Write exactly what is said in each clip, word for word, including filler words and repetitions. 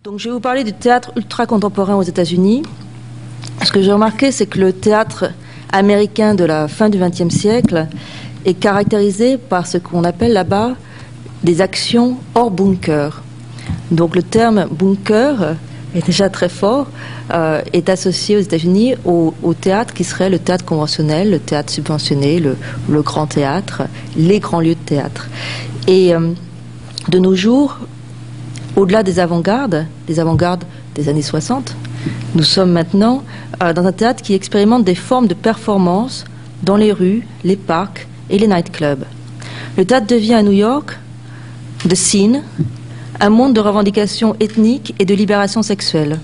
Donc je vais vous parler du théâtre ultra-contemporain aux États-Unis. Ce que j'ai remarqué, c'est que le théâtre américain de la fin du vingtième siècle est caractérisé par ce qu'on appelle là-bas des actions hors bunker. Donc le terme bunker est déjà très fort, euh, est associé aux États-Unis au, au théâtre qui serait le théâtre conventionnel, le théâtre subventionné, le, le grand théâtre, les grands lieux de théâtre. Et euh, de nos jours, au-delà des avant-gardes, des avant-gardes des années soixante, nous sommes maintenant euh, dans un théâtre qui expérimente des formes de performance dans les rues, les parcs et les nightclubs. Le théâtre devient à New York, the scene, un monde de revendications ethniques et de libération sexuelle.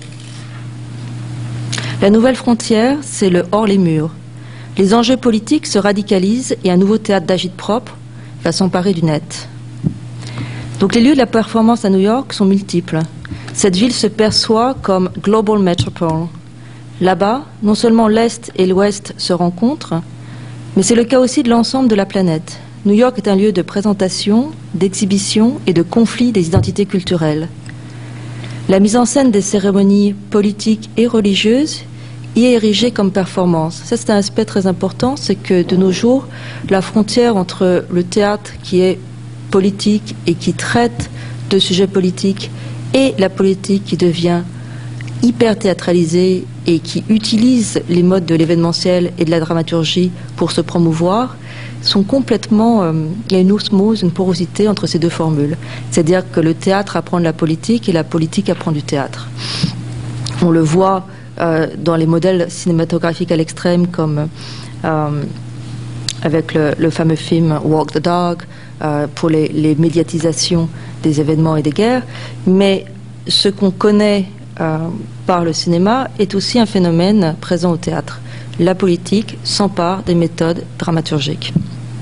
La nouvelle frontière, c'est le hors les murs. Les enjeux politiques se radicalisent et un nouveau théâtre d'agite-propre va s'emparer du net. Donc les lieux de la performance à New York sont multiples. Cette ville se perçoit comme global metropole. Là-bas, non seulement l'Est et l'Ouest se rencontrent, mais c'est le cas aussi de l'ensemble de la planète. New York est un lieu de présentation, d'exhibition et de conflit des identités culturelles. La mise en scène des cérémonies politiques et religieuses y est érigée comme performance. Ça, c'est un aspect très important, c'est que de nos jours, la frontière entre le théâtre qui est politique et qui traite de sujets politiques et la politique qui devient hyper théâtralisée et qui utilise les modes de l'événementiel et de la dramaturgie pour se promouvoir, sont complètement... Euh, il y a une osmose, une porosité entre ces deux formules. C'est-à-dire que le théâtre apprend de la politique et la politique apprend du théâtre. On le voit euh, dans les modèles cinématographiques à l'extrême comme euh, avec le, le fameux film Walk the Dog, euh, pour les, les médiatisations des événements et des guerres. Mais ce qu'on connaît euh, par le cinéma est aussi un phénomène présent au théâtre. La politique s'empare des méthodes dramaturgiques.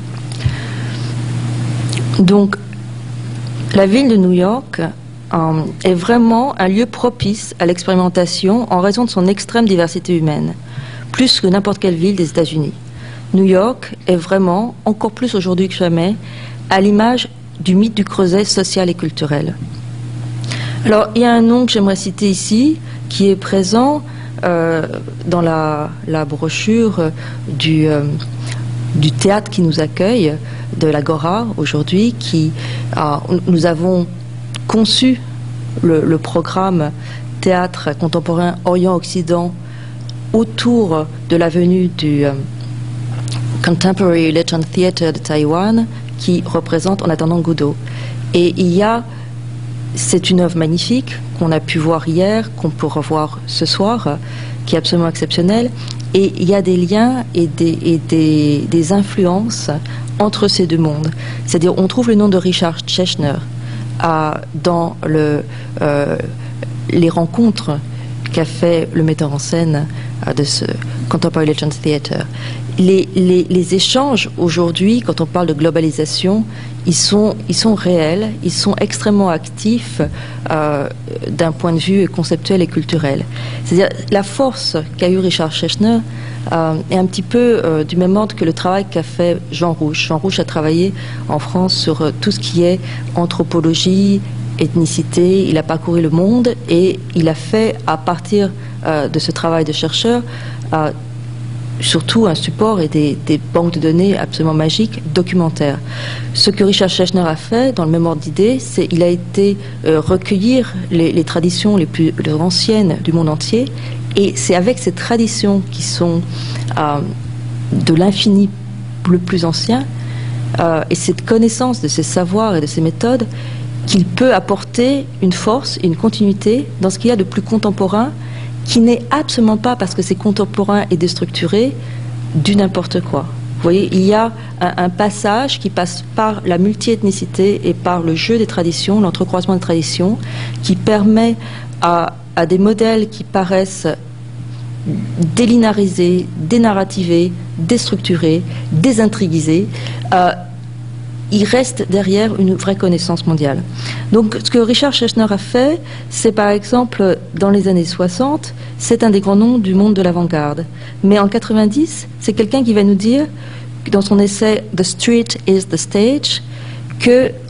Donc, la ville de New York euh, est vraiment un lieu propice à l'expérimentation en raison de son extrême diversité humaine, plus que n'importe quelle ville des États-Unis. New York est vraiment, encore plus aujourd'hui que jamais, à l'image du mythe du creuset social et culturel. Alors, il y a un nom que j'aimerais citer ici, qui est présent euh, dans la, la brochure du, euh, du théâtre qui nous accueille, de l'Agora, aujourd'hui, qui a, nous avons conçu le, le programme Théâtre contemporain Orient-Occident autour de la venue du euh, Contemporary Religion Theatre de Taïwan, qui représente En attendant Godot. Et il y a, c'est une œuvre magnifique qu'on a pu voir hier, qu'on peut revoir ce soir, qui est absolument exceptionnelle. Et il y a des liens et des, et des, des influences entre ces deux mondes. C'est-à-dire, on trouve le nom de Richard Schechner euh, dans le, euh, les rencontres qu'a fait le metteur en scène euh, de ce Contemporary Religion Theatre. Les, les, les échanges aujourd'hui, quand on parle de globalisation, ils sont, ils sont réels, ils sont extrêmement actifs euh, d'un point de vue conceptuel et culturel. C'est-à-dire, la force qu'a eu Richard Schechner euh, est un petit peu euh, du même ordre que le travail qu'a fait Jean Rouch. Jean Rouch a travaillé en France sur euh, tout ce qui est anthropologie, ethnicité, il a parcouru le monde et il a fait, à partir euh, de ce travail de chercheur, euh, surtout un support et des, des banques de données absolument magiques, documentaires. Ce que Richard Schechner a fait, dans le même ordre d'idée, c'est qu'il a été euh, recueillir les, les traditions les plus les anciennes du monde entier, et c'est avec ces traditions qui sont euh, de l'infini le plus ancien, euh, et cette connaissance de ces savoirs et de ces méthodes, qu'il peut apporter une force et une continuité dans ce qu'il y a de plus contemporain, qui n'est absolument pas, parce que c'est contemporain et déstructuré, du n'importe quoi. Vous voyez, il y a un, un passage qui passe par la multiethnicité et par le jeu des traditions, l'entrecroisement des traditions, qui permet à, à des modèles qui paraissent délinarisés, dénarrativés, déstructurés, désintriguisés, euh, il reste derrière une vraie connaissance mondiale. Donc, ce que Richard Schechner a fait, c'est par exemple, dans les années soixante, c'est un des grands noms du monde de l'avant-garde. Mais en quatre-vingt-dix, c'est quelqu'un qui va nous dire, dans son essai « The Street is the Stage », que euh,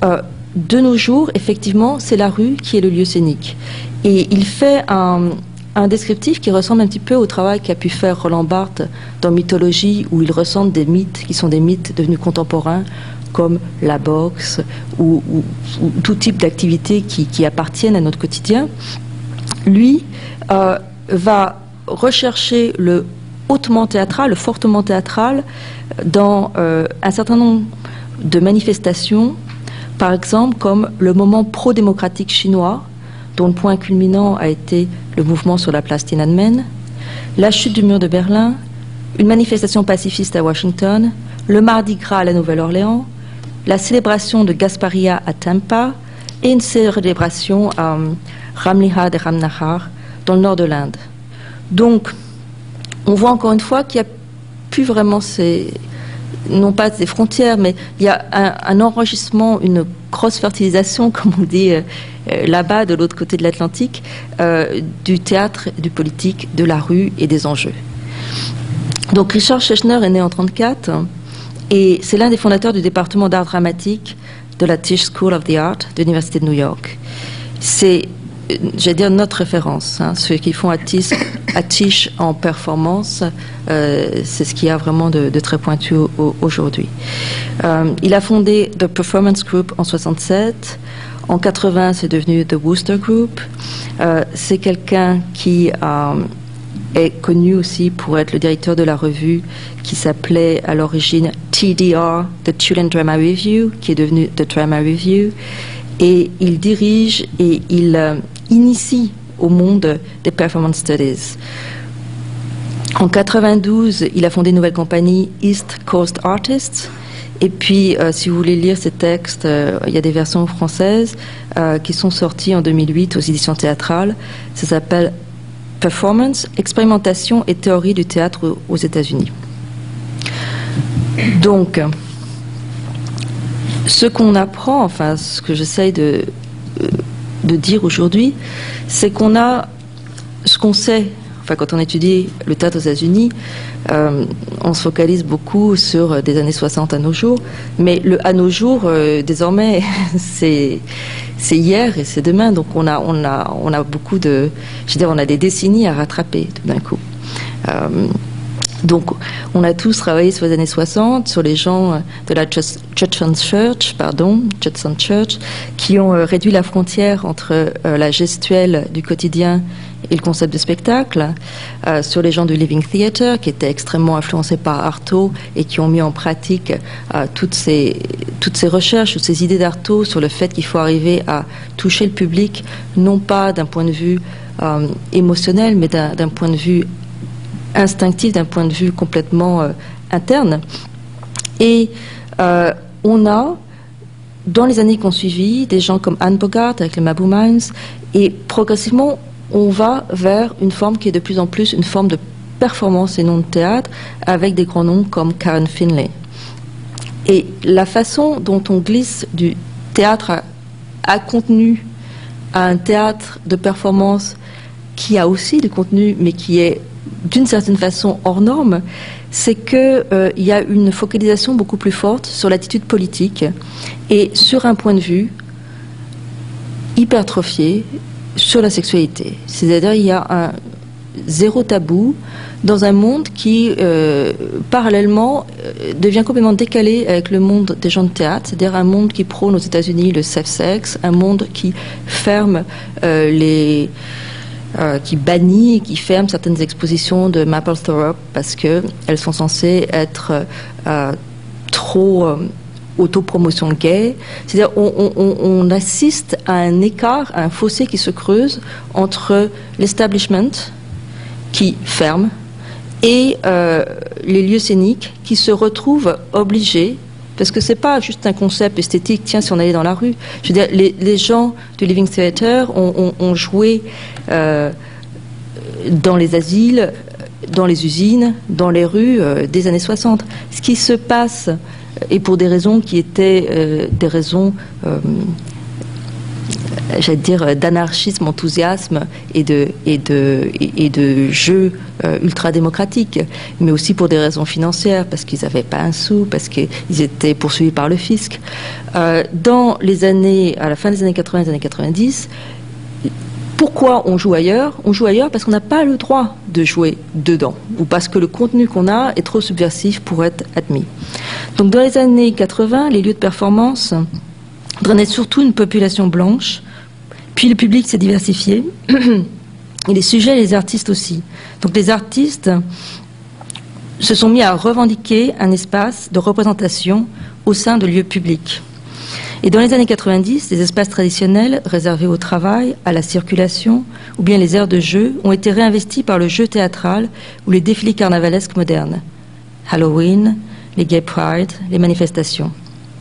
de nos jours, effectivement, c'est la rue qui est le lieu scénique. Et il fait un, un descriptif qui ressemble un petit peu au travail qu'a pu faire Roland Barthes dans Mythologie, où il recense des mythes qui sont des mythes devenus contemporains, comme la boxe ou, ou, ou tout type d'activités qui, qui appartiennent à notre quotidien. Lui euh, va rechercher le hautement théâtral, le fortement théâtral, dans euh, un certain nombre de manifestations, par exemple comme le moment pro-démocratique chinois, dont le point culminant a été le mouvement sur la place Tiananmen, la chute du mur de Berlin, une manifestation pacifiste à Washington, le Mardi Gras à la Nouvelle-Orléans, la célébration de Gasparilla à Tampa et une célébration à euh, Ramliha de Ramnahar dans le nord de l'Inde. Donc, on voit encore une fois qu'il n'y a plus vraiment ces, non pas des frontières, mais il y a un, un enrichissement, une cross-fertilisation, comme on dit euh, là-bas, de l'autre côté de l'Atlantique, euh, du théâtre, du politique, de la rue et des enjeux. Donc Richard Schechner est né en mille neuf cent trente-quatre et c'est l'un des fondateurs du département d'art dramatique de la Tisch School of the Art de l'Université de New York. C'est, j'allais dire, notre référence. Hein. Ceux qui font à Tisch, à Tisch en performance, euh, c'est ce qu'il y a vraiment de, de très pointu au, au, aujourd'hui. Euh, il a fondé The Performance Group en soixante-sept. En quatre-vingts, c'est devenu The Wooster Group. Euh, c'est quelqu'un qui a... est connu aussi pour être le directeur de la revue qui s'appelait à l'origine T D R, The Children's Drama Review, qui est devenu The Drama Review. Et il dirige et il euh, initie au monde des Performance Studies. En quatre-vingt-douze, il a fondé une nouvelle compagnie, East Coast Artists. Et puis, euh, si vous voulez lire ces textes, euh, il y a des versions françaises euh, qui sont sorties en deux mille huit aux éditions théâtrales. Ça s'appelle Performance, expérimentation et théorie du théâtre aux États-Unis. Donc, ce qu'on apprend, enfin, ce que j'essaye de, de dire aujourd'hui, c'est qu'on a ce qu'on sait. Enfin, quand on étudie le théâtre aux États-Unis, euh, on se focalise beaucoup sur des années soixante à nos jours, mais le à nos jours, euh, désormais, c'est c'est hier et c'est demain, donc on a on a on a beaucoup de, je veux dire, on a des décennies à rattraper tout d'un coup. Euh, donc, on a tous travaillé sur les années soixante, sur les gens de la Judson Church, pardon, Judson Church, qui ont euh, réduit la frontière entre euh, la gestuelle du quotidien et le concept de spectacle, euh, sur les gens du Living Theatre, qui étaient extrêmement influencés par Artaud et qui ont mis en pratique euh, toutes ces, toutes ces recherches, toutes ces idées d'Artaud sur le fait qu'il faut arriver à toucher le public, non pas d'un point de vue euh, émotionnel, mais d'un, d'un point de vue instinctif, d'un point de vue complètement euh, interne. Et euh, on a, dans les années qui ont suivi, des gens comme Anne Bogart avec les Mabou Mines, et progressivement, on va vers une forme qui est de plus en plus une forme de performance et non de théâtre, avec des grands noms comme Karen Finlay. Et la façon dont on glisse du théâtre à, à contenu à un théâtre de performance qui a aussi du contenu, mais qui est d'une certaine façon hors norme, c'est qu'il euh, y a une focalisation beaucoup plus forte sur l'attitude politique et sur un point de vue hypertrophié sur la sexualité. C'est-à-dire il y a un zéro tabou dans un monde qui, euh, parallèlement, euh, devient complètement décalé avec le monde des gens de théâtre, c'est-à-dire un monde qui prône aux États-Unis le safe sex, un monde qui ferme euh, les... Euh, qui bannit, qui ferme certaines expositions de Mapplethorpe parce qu'elles sont censées être euh, trop euh, autopromotion gay. C'est-à-dire on, on, on assiste à un écart, à un fossé qui se creuse entre l'establishment qui ferme et euh, les lieux scéniques qui se retrouvent obligés, parce que c'est pas juste un concept esthétique, tiens, si on allait dans la rue. Je veux dire, les, les gens du Living Theatre ont, ont, ont joué euh, dans les asiles, dans les usines, dans les rues euh, des années soixante. Ce qui se passe, et pour des raisons qui étaient euh, des raisons euh, j'allais dire, d'anarchisme, enthousiasme et de, et de, et, et de jeu euh, ultra-démocratique, mais aussi pour des raisons financières, parce qu'ils n'avaient pas un sou, parce qu'ils étaient poursuivis par le fisc. Euh, dans les années, à la fin des années quatre-vingts, des années quatre-vingt-dix, pourquoi on joue ailleurs? On joue ailleurs parce qu'on n'a pas le droit de jouer dedans, ou parce que le contenu qu'on a est trop subversif pour être admis. Donc dans les années quatre-vingts, les lieux de performance drainaient surtout une population blanche, puis le public s'est diversifié, et les sujets et les artistes aussi. Donc les artistes se sont mis à revendiquer un espace de représentation au sein de lieux publics. Et dans les années quatre-vingt-dix, les espaces traditionnels réservés au travail, à la circulation, ou bien les aires de jeu, ont été réinvestis par le jeu théâtral ou les défilés carnavalesques modernes. Halloween, les gay pride, les manifestations.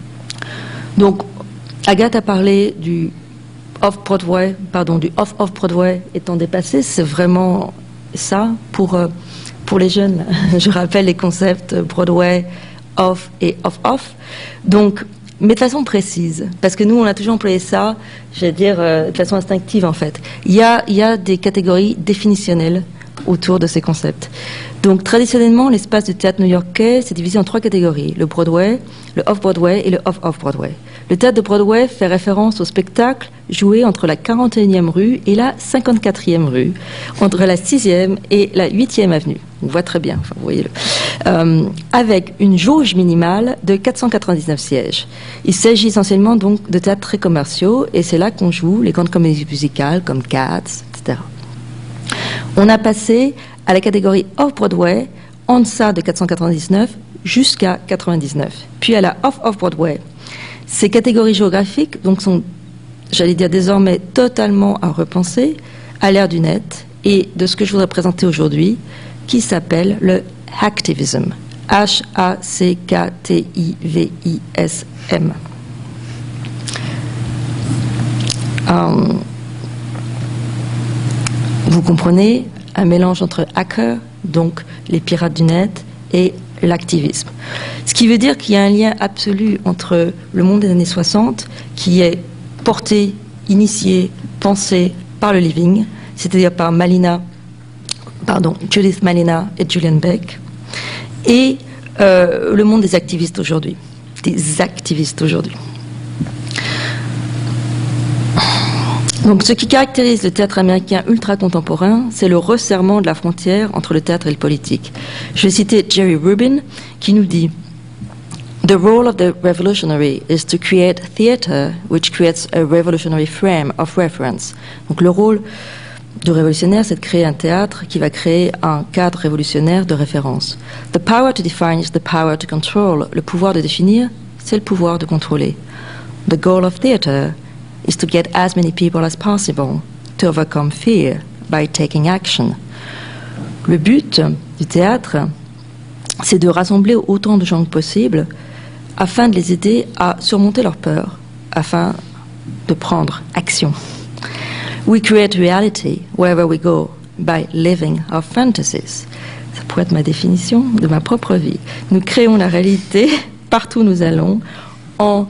Donc, Agathe a parlé du off-Broadway, pardon, du off-off-Broadway étant dépassé. C'est vraiment ça pour, euh, pour les jeunes. Je rappelle les concepts Broadway, off et off-off. Donc, mais de façon précise, parce que nous, on a toujours employé ça, je vais dire, euh, de façon instinctive, en fait. Il y a, il y a des catégories définitionnelles autour de ces concepts. Donc, traditionnellement, l'espace du théâtre new-yorkais s'est divisé en trois catégories. Le Broadway, le off-Broadway et le off-off-Broadway. Le théâtre de Broadway fait référence au spectacle joué entre la quarante et unième rue et la cinquante-quatrième rue, entre la sixième et la huitième avenue. On voit très bien, enfin, vous voyez-le. Euh, avec une jauge minimale de quatre cent quatre-vingt-dix-neuf sièges. Il s'agit essentiellement donc de théâtres très commerciaux, et c'est là qu'on joue les grandes comédies musicales comme Cats, et cetera. On a passé à la catégorie off-Broadway, en deçà de quatre cent quatre-vingt-dix-neuf jusqu'à quatre-vingt-dix-neuf. Puis à la off-off-Broadway. Ces catégories géographiques donc, sont, j'allais dire désormais, totalement à repenser à l'ère du net et de ce que je voudrais présenter aujourd'hui, qui s'appelle le hacktivism. H A C K T I V I S M. Euh, vous comprenez, un mélange entre hackers, donc les pirates du net, et l'activisme. Ce qui veut dire qu'il y a un lien absolu entre le monde des années soixante, qui est porté, initié, pensé par le living, c'est-à-dire par Malina, pardon, Judith Malina et Julian Beck, et euh, le monde des activistes aujourd'hui, des activistes aujourd'hui. Donc, ce qui caractérise le théâtre américain ultra-contemporain, c'est le resserrement de la frontière entre le théâtre et le politique. Je vais citer Jerry Rubin, qui nous dit « The role of the revolutionary is to create theatre which creates a revolutionary frame of reference. » Donc, le rôle du révolutionnaire, c'est de créer un théâtre qui va créer un cadre révolutionnaire de référence. « The power to define is the power to control. » Le pouvoir de définir, c'est le pouvoir de contrôler. « The goal of theatre is to get as many people as possible to overcome fear by taking action. » Le but du théâtre, c'est de rassembler autant de gens que possible afin de les aider à surmonter leur peur, afin de prendre action. We create reality wherever we go by living our fantasies. Ça pourrait être ma définition de ma propre vie. Nous créons la réalité partout où nous allons en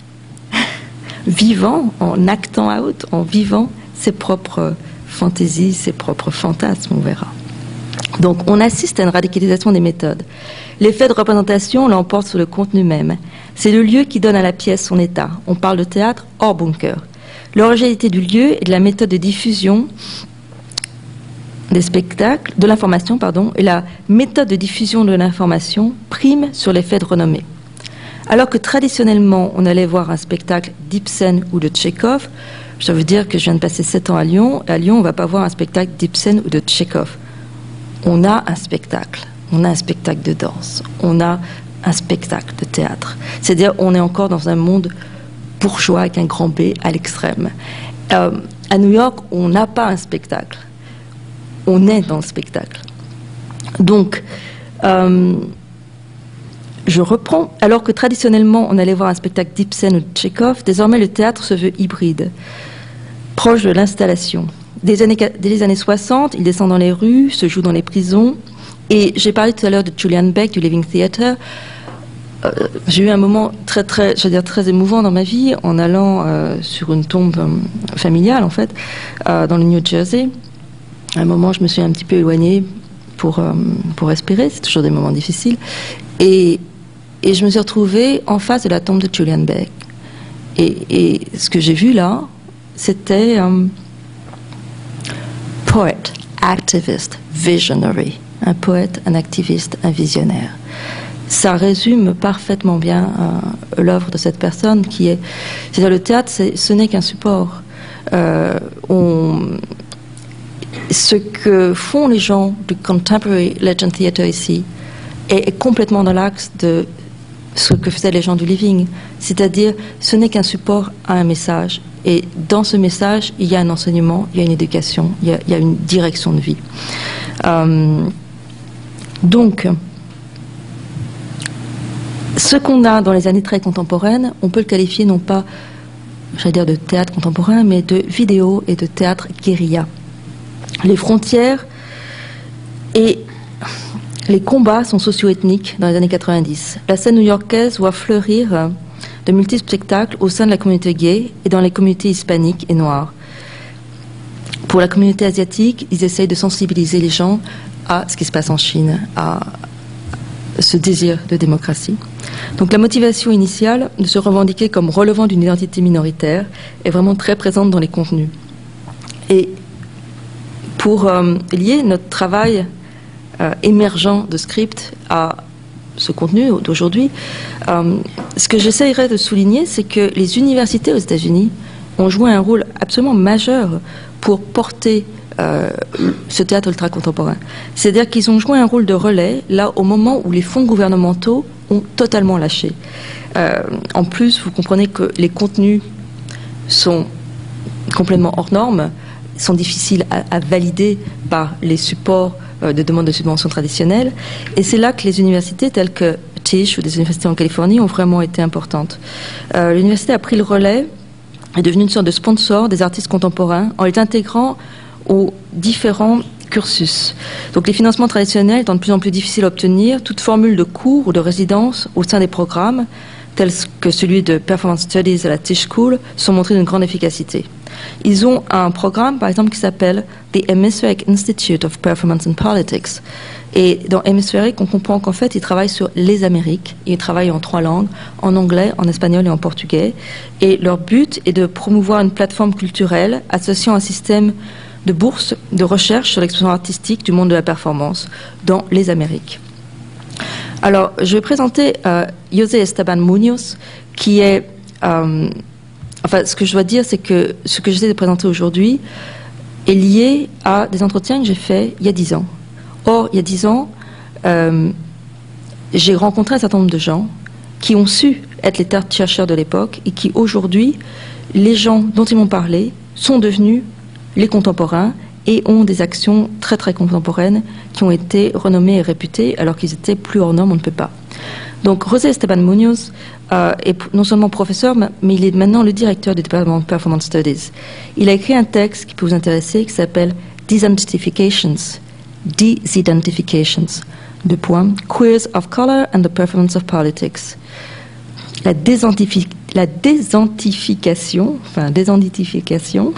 vivant, en actant out, en vivant ses propres fantaisies, ses propres fantasmes, on verra. Donc, on assiste à une radicalisation des méthodes. L'effet de représentation l'emporte sur le contenu même. C'est le lieu qui donne à la pièce son état. On parle de théâtre hors bunker. L'originalité du lieu et de la méthode de diffusion des spectacles, de l'information, pardon, et la méthode de diffusion de l'information prime sur l'effet de renommée. Alors que traditionnellement, on allait voir un spectacle d'Ibsen ou de Tchekhov, ça veut dire que je viens de passer sept ans à Lyon, et à Lyon, on ne va pas voir un spectacle d'Ibsen ou de Tchekhov. On a un spectacle, on a un spectacle de danse, on a un spectacle de théâtre. C'est-à-dire, on est encore dans un monde bourgeois avec un grand B à l'extrême. Euh, à New York, on n'a pas un spectacle, on est dans le spectacle. Donc, euh, je reprends. Alors que traditionnellement, on allait voir un spectacle d'Ibsen ou de Tchekhov, désormais le théâtre se veut hybride, proche de l'installation. Dès, années, dès les années soixante, il descend dans les rues, se joue dans les prisons. Et j'ai parlé tout à l'heure de Julian Beck, du Living Theatre. euh, j'ai eu un moment très, très, je veux dire, très émouvant dans ma vie en allant euh, sur une tombe euh, familiale, en fait, euh, dans le New Jersey. À un moment, je me suis un petit peu éloignée pour, euh, pour respirer. C'est toujours des moments difficiles. Et, et je me suis retrouvée en face de la tombe de Julian Beck. Et, et ce que j'ai vu là, c'était un poète, activiste, visionary. Un poète, un activiste, un visionnaire. Ça résume parfaitement bien euh, l'œuvre de cette personne qui est... C'est-à-dire le théâtre, c'est, ce n'est qu'un support. Euh, on, ce que font les gens du Contemporary Legend Theatre ici est, est complètement dans l'axe de ce que faisaient les gens du Living. C'est-à-dire, ce n'est qu'un support à un message. Et dans ce message, il y a un enseignement, il y a une éducation, il y a, il y a une direction de vie. Euh, donc, ce qu'on a dans les années très contemporaines, on peut le qualifier non pas, j'allais dire de théâtre contemporain, mais de vidéo et de théâtre guérilla. Les frontières et les combats sont socio-ethniques dans les années quatre-vingt-dix. La scène new-yorkaise voit fleurir de multiples spectacles au sein de la communauté gay et dans les communautés hispaniques et noires. Pour la communauté asiatique, ils essayent de sensibiliser les gens à ce qui se passe en Chine, à ce désir de démocratie. Donc la motivation initiale de se revendiquer comme relevant d'une identité minoritaire est vraiment très présente dans les contenus. Et pour euh, lier notre travail euh, émergent de script à ce contenu d'aujourd'hui, euh, ce que j'essayerais de souligner, c'est que les universités aux États-Unis ont joué un rôle absolument majeur pour porter euh, ce théâtre ultra-contemporain. C'est-à-dire qu'ils ont joué un rôle de relais, là, au moment où les fonds gouvernementaux ont totalement lâché. Euh, en plus, vous comprenez que les contenus sont complètement hors normes, sont difficiles à, à valider par les supports euh, de demande de subventions traditionnelles. Et c'est là que les universités telles que Tisch ou des universités en Californie ont vraiment été importantes. Euh, l'université a pris le relais, est devenue une sorte de sponsor des artistes contemporains en les intégrant aux différents cursus. Donc les financements traditionnels étant de plus en plus difficiles à obtenir, toute formule de cours ou de résidence au sein des programmes, tels que celui de Performance Studies à la Tisch School, sont montrés d'une grande efficacité. Ils ont un programme, par exemple, qui s'appelle The Hemispheric Institute of Performance and Politics. Et dans Hemispheric, on comprend qu'en fait, ils travaillent sur les Amériques. Ils travaillent en trois langues, en anglais, en espagnol et en portugais. Et leur but est de promouvoir une plateforme culturelle associant un système de bourses de recherche sur l'expression artistique du monde de la performance dans les Amériques. Alors, je vais présenter euh, José Esteban Muñoz, qui est... Euh, enfin, ce que je dois dire, c'est que ce que j'essaie de présenter aujourd'hui est lié à des entretiens que j'ai faits il y a dix ans. Or, il y a dix ans, euh, j'ai rencontré un certain nombre de gens qui ont su être les chercheurs de l'époque et qui, aujourd'hui, les gens dont ils m'ont parlé sont devenus les contemporains et ont des actions très très contemporaines qui ont été renommées et réputées alors qu'ils étaient plus hors normes, on ne peut pas. Donc José Esteban Muñoz euh, est non seulement professeur, mais il est maintenant le directeur du département de Performance Studies. Il a écrit un texte qui peut vous intéresser qui s'appelle Disidentifications, Disidentifications, deux points, Queers of Color and the Performance of Politics. La, désidentifi- la désidentification, enfin désidentification,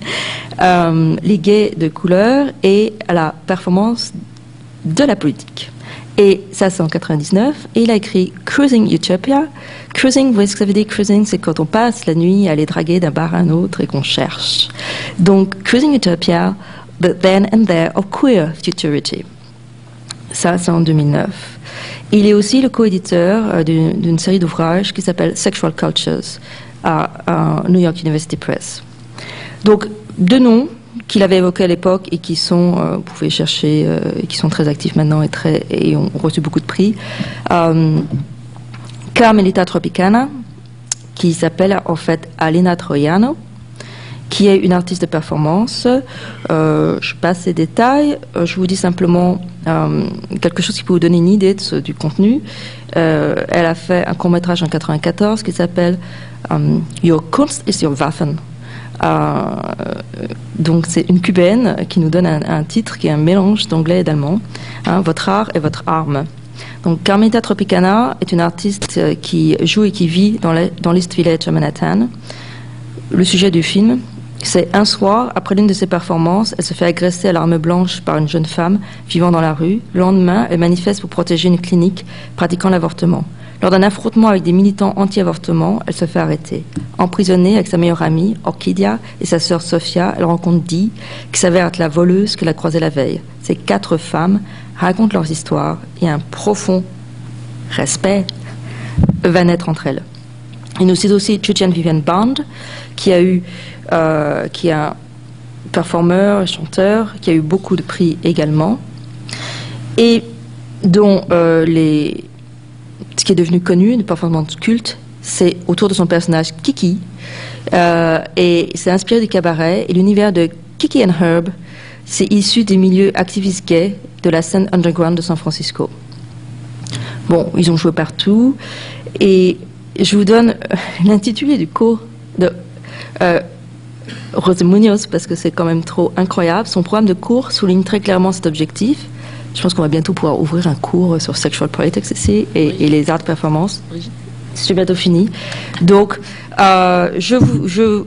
euh, les gays de couleur et la performance de la politique. Et ça, c'est en quatre-vingt-dix-neuf. Et il a écrit Cruising Utopia. Cruising, vous voyez ce que ça veut dire? Cruising, c'est quand on passe la nuit à aller draguer d'un bar à un autre et qu'on cherche. Donc, Cruising Utopia, the then and there of queer futurity. Ça, c'est en deux mille neuf. Il est aussi le co-éditeur euh, d'une, d'une série d'ouvrages qui s'appelle Sexual Cultures à, à New York University Press. Donc, deux noms qu'il avait évoqués à l'époque et qui sont, euh, vous pouvez chercher, euh, et qui sont très actifs maintenant et, très, et ont reçu beaucoup de prix. Euh, Carmelita Tropicana, qui s'appelle en fait Alina Troiano, qui est une artiste de performance. Euh, je passe ces détails. Euh, je vous dis simplement euh, quelque chose qui peut vous donner une idée de ce, du contenu. Euh, elle a fait un court-métrage en quatre-vingt-quatorze qui s'appelle um, Your Kunst is your Waffen. Euh, donc c'est une cubaine qui nous donne un, un titre qui est un mélange d'anglais et d'allemand. Hein, votre art est votre arme. Donc, Carmita Tropicana est une artiste qui joue et qui vit dans l'East Village à Manhattan. Le sujet du film, c'est un soir, après l'une de ses performances, elle se fait agresser à l'arme blanche par une jeune femme vivant dans la rue. Le lendemain, elle manifeste pour protéger une clinique pratiquant l'avortement. Lors d'un affrontement avec des militants anti-avortement, elle se fait arrêter. Emprisonnée avec sa meilleure amie, Orchidia, et sa sœur Sophia, elle rencontre Dee, qui s'avère être la voleuse qu'elle a croisée la veille. Ces quatre femmes racontent leurs histoires et un profond respect va naître entre elles. Et nous citons aussi Julian Vivian Bond, qui a eu, euh, qui est un performeur, chanteur, qui a eu beaucoup de prix également, et dont euh, les ce qui est devenu connu, une performance culte, c'est autour de son personnage Kiki. Euh, et c'est inspiré du cabaret. Et l'univers de Kiki and Herb, c'est issu des milieux activistes gays de la scène underground de San Francisco. Bon, ils ont joué partout. Et je vous donne l'intitulé du cours de euh, Rose Munoz, parce que c'est quand même trop incroyable. Son programme de cours souligne très clairement cet objectif. Je pense qu'on va bientôt pouvoir ouvrir un cours sur sexual politics ici et, et les arts de performance. C'est bientôt fini. Donc, euh, je vous, je,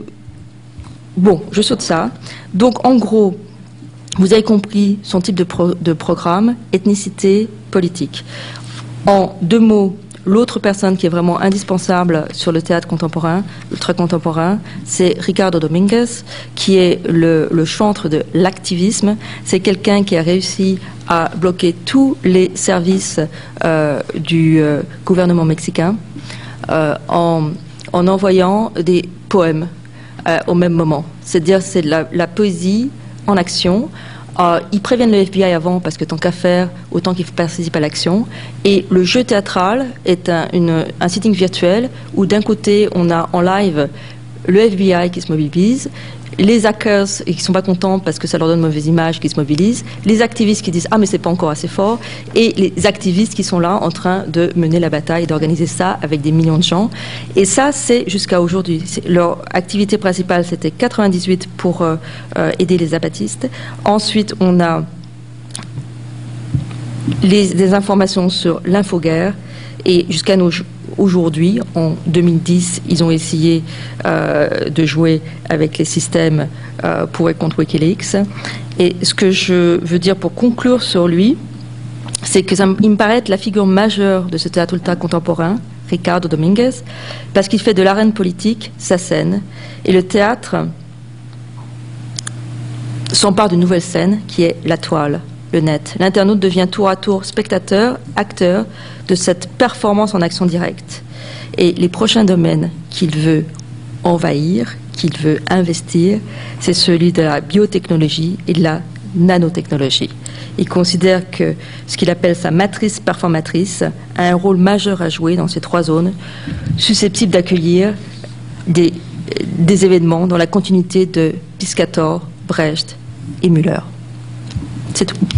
bon, je saute ça. Donc, en gros, vous avez compris son type de, pro, de programme, ethnicité, politique. En deux mots, l'autre personne qui est vraiment indispensable sur le théâtre contemporain, ultra contemporain, c'est Ricardo Dominguez, qui est le, le chantre de l'activisme. C'est quelqu'un qui a réussi à bloquer tous les services euh, du euh, gouvernement mexicain euh, en, en envoyant des poèmes euh, au même moment. C'est-à-dire c'est la, la poésie en action. Euh, ils préviennent le F B I avant parce que tant qu'à faire, autant qu'ils participent à l'action. Et le jeu théâtral est un, une, un sitting virtuel où d'un côté on a en live le F B I qui se mobilise, les hackers qui ne sont pas contents parce que ça leur donne une mauvaise image qui se mobilisent, les activistes qui disent ah mais c'est pas encore assez fort, et les activistes qui sont là en train de mener la bataille, d'organiser ça avec des millions de gens. Et ça c'est jusqu'à aujourd'hui. Leur activité principale c'était quatre-vingt-dix-huit pour euh, euh, aider les abattistes. Ensuite on a les, des informations sur l'infoguerre, et jusqu'à nous aujourd'hui, en deux mille dix, ils ont essayé euh, de jouer avec les systèmes euh, pour et contre Wikileaks. Et ce que je veux dire pour conclure sur lui, c'est que ça, il me paraît être la figure majeure de ce théâtre ultra contemporain, Ricardo Dominguez, parce qu'il fait de l'arène politique sa scène. Et le théâtre s'empare d'une nouvelle scène qui est la toile, le net. L'internaute devient tour à tour spectateur, acteur de cette performance en action directe. Et les prochains domaines qu'il veut envahir, qu'il veut investir, c'est celui de la biotechnologie et de la nanotechnologie. Il considère que ce qu'il appelle sa matrice performatrice a un rôle majeur à jouer dans ces trois zones, susceptibles d'accueillir des, des événements dans la continuité de Piscator, Brecht et Müller. C'est tout.